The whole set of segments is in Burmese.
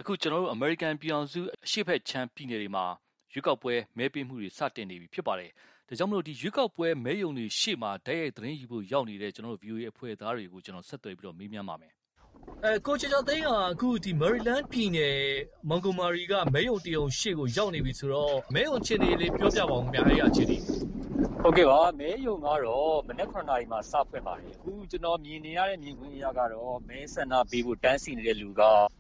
အခုကျွန်တော်တို့ American ပြည်အောင်စုအရှေ့ဘက်ခြမ်းပြည်နယ်တွေမှာရွေးကောက်ပွဲမဲပေးမှုတွေစတင်နေပြီဖြစ်ပါတယ်။ဒါကြောင့်မလို့ဒီရွေးကောက်ပွဲမဲယုံတွေရှေ့မှာတိုက်ရိုက်သတင်းယူဖို့ရောက်နေတဲ့ကျွန်တော်တို့ VOA အဖွဲ့သားတွေကိုကျွန်တော်ဆက်သွယ်ပြီးတော့မေးမြန်းပါမယ်။ကိုချေချောသိန်းကအခုဒီ Maryland ပြည်နယ် Montgomery ကမဲယုံတယုံရှေ့ကိုရောက်နေပြီဆိုတော့မဲယုံချင်းတွေလေးပြောပြပါဦးခင်ဗျာအဲ့ဒီအခြေအနေဟုတ်ကဲ့ပါမဲယုံကတော့မနေ့9နာရီမှာစဖွင့်ပါတယ်အခုကျွန်တော်မြင်နေရတဲ့မြင်ကွင်းအရကတော့မဲဆန္ဒပေးဖို့တန်းစီနေတဲ့လူက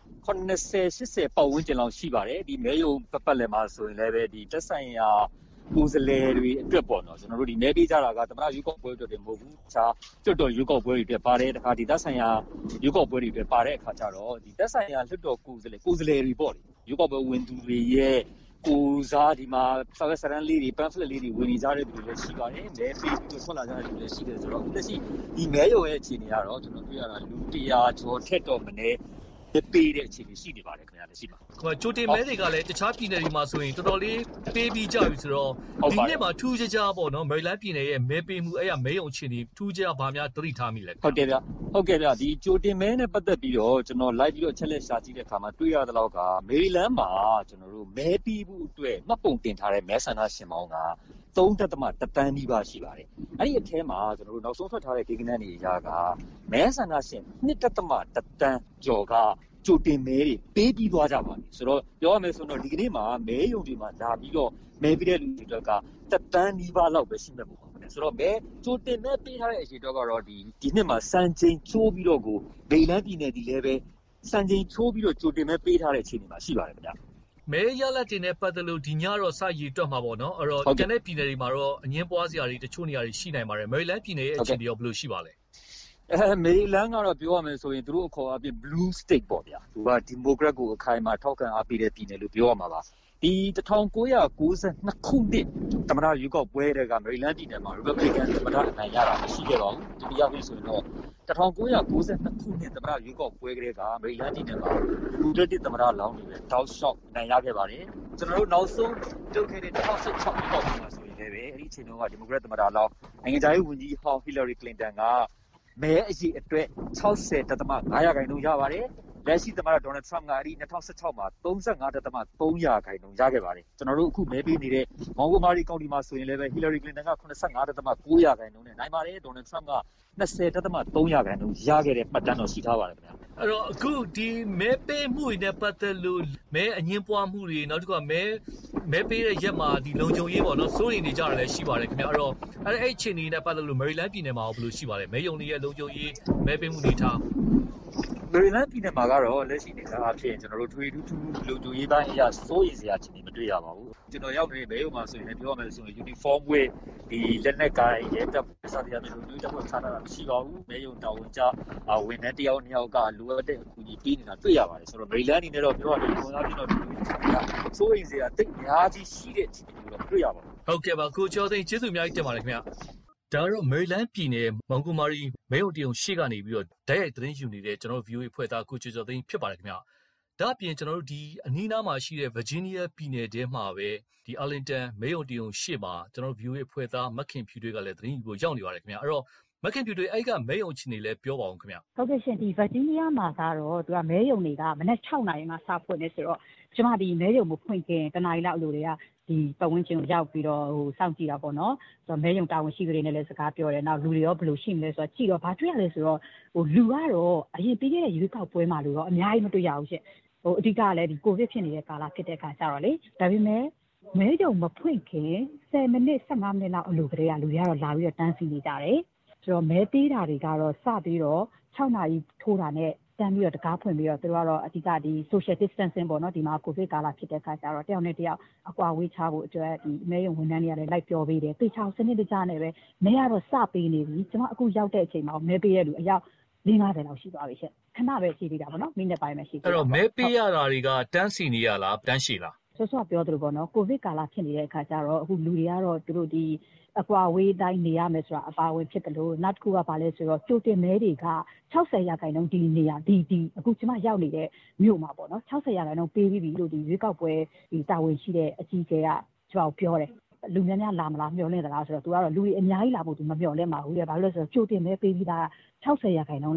80-80ပတ်ဝန်းကျင်လောက်ရှိပါတယ်ဒီမဲယုံပတ်လည်မှာဆိုရင်လည်းပဲဒီတက်ဆိုင်ရာကိုယ်စားလှယ်တွေအတွက်ပေါ့နော်ကျွန်တော်တို့ဒီမဲပေးကြတာကသမ္မတရွေးကောက်ပွဲအတွက်တည်းမဟုတ်ဘူးအခြားကျွတ်တော်ရွေးကောက်ပွဲတွေအတွက်ပါတယ်တခါဒီတက်ဆိုင်ရာရွေးကောက်ပွဲတွေအတွက်ပါတဲ့အခါကျတော့ဒီတက်ဆိုင်ရာလွှတ်တော်ကိုယ်စားလှယ်တွေပေါ့လေရွေးကောက်ပွဲဝင်သူတွေရဲ့ကိုစားဒီမှာစာရွက်စာတမ်းလေးတွေ pamphlet လေးတွေဝင်နေကြတဲ့လူတွေလည်းရှိပါတယ်မဲပေးပြီးတော့ထွက်လာကြတဲ့လူတွေလည်းရှိတယ်ဆိုတော့အခုလက်ရှိဒီမဲရုံရဲ့အခြေအနေကတော့ကျွန်တော်တွေ့ရတာလူ100ကျော်ထက်တော့မနည်းပေးတဲ့အခြေအနေရှိနေပါတယ်ခင်ဗျာလည်းရှိပါဟိုကြိုတင်မဲတွေကလည်းတခြားပြည်နယ်တွေမှာဆိုရင်တော်တော်လေးပေးပြီးကြပြီဆိုတော့ဒီနေ့မှာထူးခြားပေါ့နော် Maryland ပြည်နယ်ရဲ့မဲပေးမှုအဲ့ရမဲယုံအခြေအနေထူးခြားဘာများသတိထားမိလဲဟုတ်ကဲ့ဗျဒီကြိုတင်မဲနဲ့ပတ်သက်ပြီးတော့ကျွန်တော် live ပြီးတော့ချက်လက်ရှာကြည့်တဲ့အခါမှာတွေ့ရတဲ့လောက်က Maryland မှာကျွန်တော်တို့မဲပေးမှုအတွက်မှတ်ပုံတင်ထားတဲ့မဲဆန္ဒရှင်ပေါင်းက3.1 တန်းနီးပါးရှိပါတယ်။အဲ့ဒီအထဲမှာကျွန်တော်တို့နောက်ဆုံးထွက်ထားတဲ့ကိန်းဂဏန်းတွေအရကမဲဆန္ဒရှင်2.1 တန်းကျော်ကကြိုတင်မဲတွေပေးပြီးသွားကြပါပြီ။ဆိုတော့ပြောရမယ်ဆိုတော့ဒီကနေ့မှာမဲယုံတွေမှာလာပြီးတော့မဲပေးတဲ့လူတွေတွေကတန်းနီးပါးလောက်ပဲရှိမဲ့ပုံပါ။ဆိုတော့မဲကြိုတင်မဲပေးထားတဲ့အရေအတွက်ကတော့ဒီနှစ်မှာစံချိန်ချိုးပြီးတော့ကိုမေလန်းပြည်နယ်ဒီလည်းပဲစံချိန်ချိုးပြီးတော့ကြိုတင်မဲပေးထားတဲ့အခြေအနေမှာရှိပါတယ်ခင်ဗျ။မဲရလက်တင်နဲ့ပတ်သက်လို့ဒီညတော့စရည်တွက်မှာပေါ့နော်အဲ့တော့ကျန်တဲ့ပြည်နယ်တွေမှာတော့အငင်းပွားစရာတွေတချို့နေရာတွေရှိနိုင်ပါတယ်မယ်ရီလန်းပြည်နယ်ရဲ့အခြေအနေရောဘယ်လိုရှိပါလဲမေရီလန်းကတော့ပြောရမယ်ဆိုရင်သူတို့အခေါ်အပြင် blue state ပေါ့ဗျာသူကဒီမိုကရက်ကိုအခိုင်အမာထောက်ခံအားပေးတဲ့ပြည်နယ်လို့ပြောရမှာပါဒီ1992ခုနှစ်သမ္မတရွေးကောက်ပွဲတွေကမေရီလန်းပြည်နယ်မှာ Republican သမ္မတအနိုင်ရတာမရှိခဲ့ပါဘူးဒီတရားဝင်ဆိုရင်တော့1992ခုနှစ်သမ္မတရွေးကောက်ပွဲကလေးကမေရီလန်းပြည်နယ်မှာလူတက်သမ္မတလောင်းတွေပဲတောက်လျှောက်နိုင်ရခဲ့ပါတယ်ကျွန်တော်တို့နောက်ဆုံးလုပ်ခဲ့တဲ့2016ရွေးကောက်ပွဲမှာဆိုရင်လည်းအဲ့ဒီအချိန်တုန်းကဒီမိုကရက်သမ္မတလောင်းနိုင်ငံခြားရေးဝန်ကြီးဟောင်း Hillary Clinton ကမဲအရေအတွက်60.5%ရပါတယ်လက်ရှိသမ္မတဒေါ်နယ်ထရမ့်ကအဲ့ဒီ2016မှာ35.3%ရခဲ့ပါတယ်ကျွန်တော်တို့အခုမဲပေးနေတဲ့မောင်ဂိုမာရီကောင်တီမှာဆိုရင်လည်းပဲ Hillary Clinton က85.9%နဲ့နိုင်ပါတယ်ဒေါ်နယ်ထရမ့်က20.3%ရခဲ့တဲ့မှတ်တမ်းတော်ရှိထားပါတယ်ခင်ဗျာအဲ့တော့အခုဒီမဲပေးမှုတွေနဲ့ပတ်သက်လို့မဲအငင်းပွားမှုတွေနောက်တစ်ခါမဲပေးတဲ့ရက်မှာဒီလုံခြုံရေးပေါ့နော်စိုးရိမ်နေကြတာလည်းရှိပါတယ်ခင်ဗျာအဲ့တော့အဲ့အခြေအနေနဲ့ပတ်သက်လို့ Maryland ပြည်နယ်မှာဘယ်လိုရှိပါလဲမဲယုံတွေရဲ့လုံခြုံရေးမဲပေးမှုနေထားမေရီလန်းပြည်နယ်မှာကတော့လက်ရှိနေတာအဖြစ်ကျွန်တော်တို့ထွေထူးလုံခြုံရေးပိုင်းအရာစိုးရိမ်စရာအခြေအနေမတွေ့ရပါဘူးကျွန်တော်ရောက်နေတဲ့မဲရုံမှာဆိုရင်ပြောရမယ်ဆိုရင် uniform ဝတ်ဒီလက်နက်ကိုင်ရဲတပ်စသဖြင့်လုံခြုံရေးတပ်ဖွဲ့ထားတာမရှိပါဘူးမဲရုံတာဝန်ကျဝန်ထမ်းတယောက်နှစ်ယောက်ကလိုအပ်တဲ့အကူအညီပေးနေတာတွေ့ရပါတယ်ဆိုတော့မေရီလန်းအနေနဲ့တော့ပြောရရင်ပုံစံချင်းတော့စိုးရိမ်စရာတိတ်အများကြီးရှိတဲ့အခြေအနေကိုတော့တွေ့ရပါဘူးဟုတ်ကဲ့ပါကိုကျော်သိန်းကျေးဇူးအများကြီးတင်ပါတယ်ခင်ဗျာဒါတော့ Maryland ပြည်နယ် Montgomery မဲရုံတရုံရှေ့ကနေပြီးတော့တိုက်ရိုက်သတင်းယူနေတဲ့ကျွန်တော်တို့ VOA ဖွဲ့သားကိုကျော်သိန်းဖြစ်ပါတယ်ခင်ဗျာဒါအပြင်ကျွန်တော်တို့ဒီအနီးနားမှာရှိတဲ့ Virginia ပြည်နယ်ထဲမှာပဲဒီ Arlington မဲရုံတရုံရှေ့မှာကျွန်တော်တို့ VOA ဖွဲ့သားမခင်ဖြူတွေကလည်းသတင်းယူဖို့ရောက်နေပါတယ်ခင်ဗျာအဲ့တော့မခင်ဖြူတွေအဲ့ကမဲရုံချင်းတွေလည်းပြောပါအောင်ခင်ဗျာဟုတ်ကဲ့ရှင်ဒီ Virginia မှာကတော့သူကမဲရုံတွေကမနက်6နာရီမှစဖွင့်နေဆိုတော့ကျွန်မဒီမဲရုံကိုဖွင့်ခင်တနားရီလောက်အလိုတွေကဒီပတ်ဝန်းကျင်ကိုရောက်ပြီးတော့စောင့်ကြည့်တာပေါ့နော်ဆိုတော့မဲရုံတာဝန်ရှိသူတွေနဲ့လည်းစကားပြောတယ်နောက်လူတွေရောဘယ်လိုရှိမလဲဆိုတော့ကြည့်တော့ဘာတွေ့ရလဲဆိုတော့လူကတော့အရင်ပြီးခဲ့တဲ့ရွေးကောက်ပွဲမှာလို့တော့အများကြီးမတွေ့ရဘူးရှင်အဓိကလည်းဒီကိုဗစ်ဖြစ်နေတဲ့ကာလဖြစ်တဲ့အခါကျတော့လေဒါပေမဲ့မဲရုံမဖွင့်ခင်10မိနစ်15မိနစ်လောက်အလိုကလေးကလူတွေကတော့လာပြီးတော့တန်းစီနေကြတယ်ဆိုတော့မဲပေးတာတွေကတော့စပြီးတော့6နာရီထိုးတာနဲ့တန်းပြီးတော့တကားဖွင့်ပြီးတော့သူတို့ကတော့အဓိကဒီ social distancing ပေါ့နော်ဒီမှာကိုဗစ်ကာလဖြစ်တဲ့အခါကျတော့တယောက်နဲ့တယောက်အကွာဝေးချဖို့အတွက်ဒီမဲရုံဝန်ထမ်းတွေကလည်းလိုက်ပြောပေးတယ်တေချောင်စနစ်တကျနဲ့ပဲမဲကတော့စပေးနေပြီကျွန်တော်အခုရောက်တဲ့အချိန်မှာမဲပေးရလူအယောက်50လောက်ရှိသွားပြီရှင့်ခဏပဲရှိသေးတာပေါ့နော်မိနစ်ပိုင်းပဲရှိသေးတယ်အဲ့တော့မဲပေးရတာတွေကတန်းစီနေရလားတန်းရှိလားဆော့ပြောသလိုပေါ့နော်ကိုဗစ်ကာလဖြစ်နေတဲ့အခါကျတော့အခုလူတွေကတော့သူတို့ဒီအကွာဝေးတိုင်းနေရမယ်ဆိုတာအပါဝင်ဖြစ်တယ်လို့နောက်တစ်ခုကဘာလဲဆိုတော့ကြိုတင်မဲတွေက60%ဒီနေရာဒီအခုကျွန်မရောက်နေတဲ့မြို့မှာပေါ့နော်60%ပေးပြီးပြီလို့ဒီရွေးကောက်ပွဲဒီတာဝန်ရှိတဲ့အကြီးအကဲကကျွန်တော်ပြောတယ်လူများများလာမလားမျှော်လင့်သလားဆိုတော့သူကတော့လူတွေအများကြီးလာဖို့သူမမျှော်လင့်ပါဘူးလေဘာလို့လဲဆိုတော့ကြိုတင်မဲပေးပြီးသား60%လောက်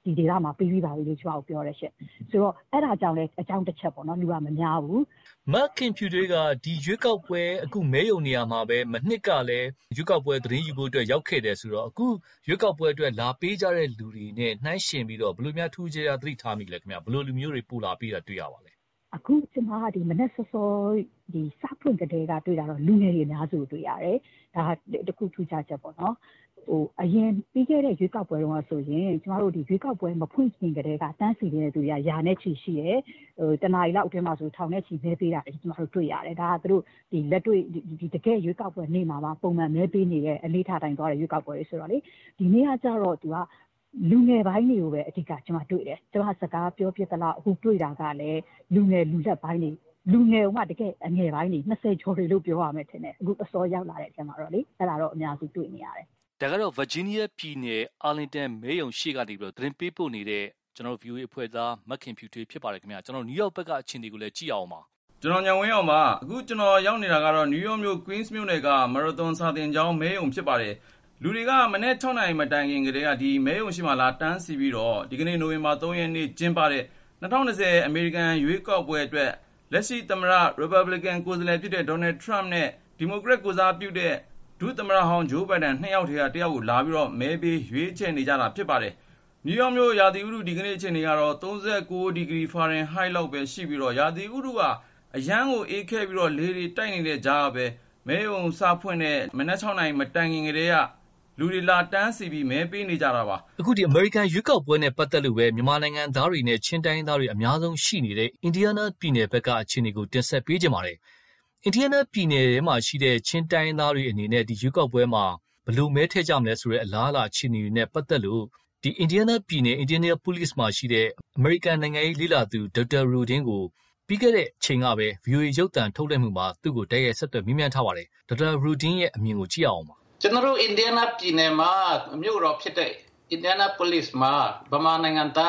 ဒီဒေသမှာပြီးပြီးပါပြီလို့ကျွန်တော်ပြောရရှင့်ဆိုတော့အဲ့ဒါကြောင့်လည်းအကြောင်းတစ်ချက်ပေါ့နော်လူကမများဘူးမခင်ဖြူတွေကဒီရွေးကောက်ပွဲအခုမဲယုံနေရမှာပဲမနှစ်ကလည်းရွေးကောက်ပွဲသတင်းယူဖို့အတွက်ရောက်ခဲ့တယ်ဆိုတော့အခုရွေးကောက်ပွဲအတွက်လာပေးကြတဲ့လူတွေနဲ့နှိုင်းယှဉ်ပြီးတော့ဘယ်လိုများထူးခြားသတိထားမိလဲခင်ဗျဘယ်လိုလူမျိုးတွေပို့လာပေးတာတွေ့ရပါလဲအခုကျွန်မကဒီမနေ့စောစောဒီစဖွင့်ကလေးကတွေ့တာတော့လူငယ်တွေအများစုတွေ့ရတယ်ဒါတခုထူးခြားချက်ပေါ့နော်အရင်ပြီးခဲ့တဲ့ရွေးကောက်ပွဲတုန်းကဆိုရင်ကျမတို့ဒီရွေးကောက်ပွဲမဖွင့်ခင်ကတည်းကတန်းစီနေတဲ့သူတွေကယာနဲ့ချီရှိရဲတနားရီလောက်အတွင်းမှာဆိုထောင်နဲ့ချီမဲပေးတာကျမတို့တွေ့ရတယ်ဒါကသူတို့ဒီလက်တွေ့ဒီတကယ်ရွေးကောက်ပွဲနေ့မှာပုံမှန်မဲပေးနေတဲ့အလေးထားတိုင်းသွားတဲ့ရွေးကောက်ပွဲတွေဆိုတော့လေဒီနေ့ကကျတော့သူကလူငယ်ပိုင်းတွေကိုပဲအဓိကကျွန်မတွေ့တယ်ကျွန်မစကားပြောပြသလားအခုတွေ့တာကလည်းလူငယ်လူလက်ပိုင်းတွေလူငယ်ကတကယ်အငယ်ပိုင်းတွေ20ကျော်တွေလို့ပြောရမယ်ထင်တယ်အခုအစောရောက်လာတဲ့အချိန်မှာတော့လေအဲ့ဒါတော့အများစုတွေ့နေရတယ်ဒါကတော့ Virginia ပြည်နယ် Arlington မဲရုံရှိကနေပြီးတော့သတင်းပေးပို့နေတဲ့ကျွန်တော် VOA အဖွဲ့သားမခင်ဖြူထွေးဖြစ်ပါတယ်ခင်ဗျာကျွန်တော် New York ဘက်ကအခြေအနေကိုလည်းကြည့်အောင်ပါကျွန်တော်ညံဝင်းအောင်ပါအခုကျွန်တော်ရောက်နေတာကတော့ New York မြို့ Queens မြို့နယ်က Marathon စာသင်ကျောင်းမဲရုံဖြစ်ပါတယ်လူတွေကမနေ့6နာရီမတိုင်ခင်ကတည်းကဒီမဲရုံရှိမှလာတန်းစီပြီးတော့ဒီကနေ့နိုဝင်ဘာ3ရက်နေ့ကျင်းပတဲ့2020 American ရွေးကောက်ပွဲအတွက်လက်ရှိသမ္မတ Republican ကိုယ်စားလှယ်ဖြစ်တဲ့ Donald Trump နဲ့ Democrat ကိုယ်စားပြုတဲ့ဒုသမ္မတဟောင်း Joe Biden နှစ်ယောက်ထဲကတစ်ယောက်ကိုလာပြီးတော့မဲပေးရွေးချယ်နေကြတာဖြစ်ပါတယ်။ New York မြို့ရာသီဥတုဒီကနေ့အချိန်တွေကတော့39 ဒီဂရီဖာရင်ဟိုက်လောက်ပဲရှိပြီးတော့ရာသီဥတုကအရန်ကိုအေးခဲပြီးတော့လေတွေတိုက်နေတဲ့ကြားကပဲမဲရုံစဖွင့်တဲ့မနက်6နာရီမတိုင်ခင်ကတည်းကလူတွေလာတန်းစီပြီးမဲပေးနေကြတာပါအခုဒီ American ရွေးကောက်ပွဲနဲ့ပတ်သက်လို့ပဲမြန်မာနိုင်ငံသားတွေနဲ့ချင်းတိုင်းသားတွေအများဆုံးရှိနေတဲ့ Indiana ပြည်နယ်ဘက်ကအခြေအနေကိုတင်ဆက်ပေးကြပါမယ်Indiana ပြည်နယ်ထဲမှာရှိတဲ့ချင်းတိုင်းသားတွေအနေနဲ့ဒီရွေးကောက်ပွဲမှာဘယ်လိုမဲထည့်ကြမလဲဆိုတဲ့အလားအလာအခြေအနေတွေနဲ့ပတ်သက်လို့ဒီ Indiana ပြည်နယ် Indianapolis မှာရှိတဲ့ American နိုင်ငံရေးလေ့လာသူ Dr. Rudin ကိုပြီးခဲ့တဲ့အချိန်ကပဲ VOA ရုပ်သံထုတ်လွှင့်မှုမှာသူ့ကိုတိုက်ရိုက်ဆက်သွယ်မေးမြန်းထားပါတယ်။ Dr. Rudin ရဲ့အမြင်ကိုကြည့်အောင်ပါ။ကျွန်တော်တို့ Indiana ပြည်နယ်မှာမြို့တော်ဖြစ်တဲ့ Indianapolis မှာဗမာနိုင်ငံသား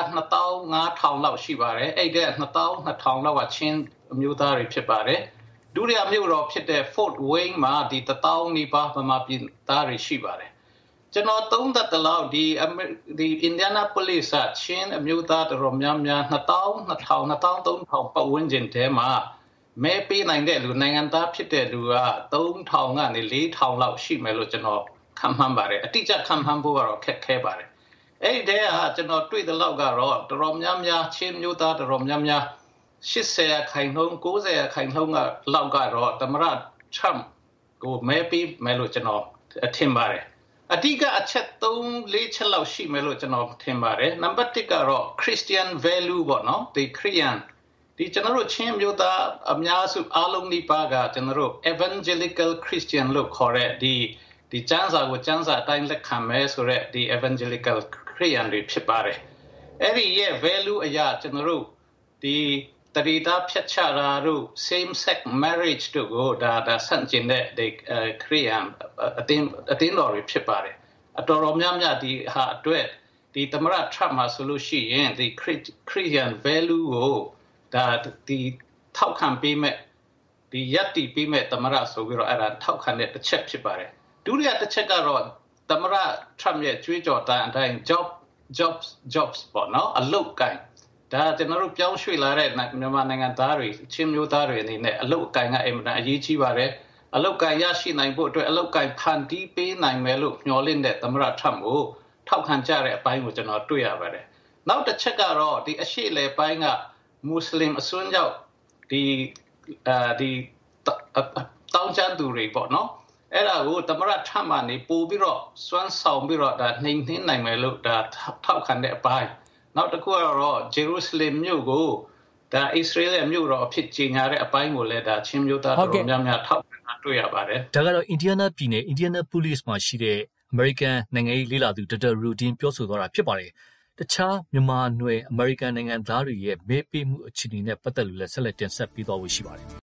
2500လောက်ရှိပါတယ်။အဲ့ဒီ2200လောက်ကချင်းအမျိုးသားတွေဖြစ်ပါတယ်။ဒုတိယမြို့တော်ဖြစ်တဲ့ Fort Wayne မှာဒီ1000နီးပါးဗမာပြည်သားတွေရှိပါတယ်။ကျွန်တော်သုံးသပ်တယ်လို့ဒီ Indianapolis ကချင်းအမျိုးသားတော်များများ2300ပတ်ဝန်းကျင်ထဲမှာမဲပေးနိုင်တဲ့လူနိုင်ငံသားဖြစ်တဲ့လူက3000ကနေ4000လောက်ရှိမယ်လို့ကျွန်တော်ခန့်မှန်းပါတယ်အတိအကျခန့်မှန်းဖို့ကတော့ခက်ခဲပါတယ်အဲ့ဒီတည်းကကျွန်တော်တွေ့တဲ့လောက်ကတော့တော်များများချင်းမျိုးသားတော်များများ80ခိုင်နှုန်း90ခိုင်နှုန်းကလောက်ကတော့သမ္မတ Trump ကိုမဲပေးမယ်လို့ကျွန်တော်ထင်ပါတယ်အတိကအချက်3-4ချက်လောက်ရှိမယ်လို့ကျွန်တော်ထင်ပါတယ်နံပါတ်1ကတော့ Christian value ပေါ့နော်ဒီ Christianဒီကျွန်တော်တို့ချင်းမျိုးသားအများစုအားလုံးဒီပါကကျွန်တော်တို့ evangelical Christian လို့ခေါ်တဲ့ဒီကျမ်းစာကိုကျမ်းစာအတိုင်းလက်ခံမယ်ဆိုတဲ့ဒီ evangelical Christian တွေဖြစ်ပါတယ်အဲ့ဒီရဲ့ value အရာကျွန်တော်တို့ဒီတရီတာဖြတ်ချတာတို့ same sex marriage တို့ကိုဒါဆန့်ကျင်တဲ့ဒီ Christian အတင်းတော်တွေဖြစ်ပါတယ်အတော်များများဒီဟာအတွက်ဒီသမ္မတ Trump မှာဆိုလို့ရှိရင်ဒီ Christian value ကိုဒါဒီထောက်ခံပေးမဲ့ဒီယက်တီပေးမဲ့သမ္မတဆိုပြီးတော့အဲ့ဒါထောက်ခံတဲ့တစ်ချက်ဖြစ်ပါတယ်ဒုတိယတစ်ချက်ကတော့သမ္မတ Trump ရဲ့ကြွေးကြော်တမ်းအတိုင်း jobs ပေါ့နော်အလုပ်ကိုင်ဒါကျွန်တော်တို့ပြောင်းရွှေ့လာတဲ့မြန်မာနိုင်ငံသားတွေချင်းမျိုးသားတွေအနေနဲ့အလုပ်ကိုင်ကအင်မတန်အရေးကြီးပါတယ်အလုပ်ကိုင်ရရှိနိုင်ဖို့အတွက်အလုပ်ကိုင်ဖန်တီးပေးနိုင်မယ်လို့မျှော်လင့်တဲ့သမ္မတ Trump ကိုထောက်ခံကြတဲ့အပိုင်းကိုကျွန်တော်တွေ့ရပါတယ်နောက်တစ်ချက်ကတော့ဒီအရှိလေပိုင်းကမွတ်စလင်အစွန်းရောက်ဒီတောင်းချမ်းသူတွေပေါ့နော်အဲ့ဒါကိုသမ္မတ Trump ကနေပို့ပြီးတော့စွမ်းဆောင်ပြီးတော့ဒါနှိမ်နှင်းနိုင်မယ်လို့ဒါထောက်ခံတဲ့အပိုင်းနောက်တစ်ခုကတော့ Jerusalem မြို့ကိုဒါ Israel ရဲ့မြို့တော်အဖြစ်ကြီးညာတဲ့အပိုင်းကိုလည်းဒါချင်းမျိုးသားတော်များများထောက်ခံတာတွေ့ရပါတယ်ဒါကတော့ Indiana ပြည်နယ် Indianapolis မှာရှိတဲ့ American နိုင်ငံရေးလေ့လာသူ Dr. Rudin ပြောဆိုသွားတာဖြစ်ပါတယ်တခြားမြန်မာနွယ် American နိုင်ငံသားတွေရဲ့မဲပေးမှုအခြေအနေနဲ့ပတ်သက်လို့လည်းဆက်လက်တင်ဆက်ပေးသွားဖို့ရှိပါတယ်